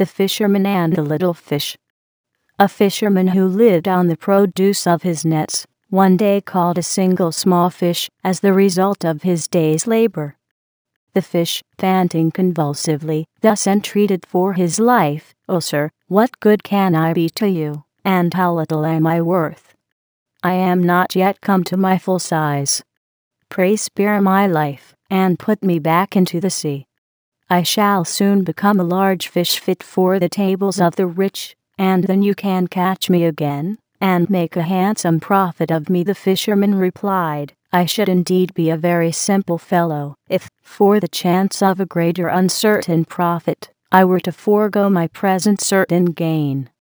The Fisherman and the Little Fish. A fisherman who lived on the produce of his nets, one day caught a single small fish as the result of his day's labor. The fish, panting convulsively, thus entreated for his life, "O sir, what good can I be to you, and how little am I worth? I am not yet come to my full size. Pray spare my life, and put me back into the sea. I shall soon become a large fish fit for the tables of the rich, and then you can catch me again, and make a handsome profit of me." The fisherman replied, "I should indeed be a very simple fellow, if, for the chance of a greater uncertain profit, I were to forego my present certain gain.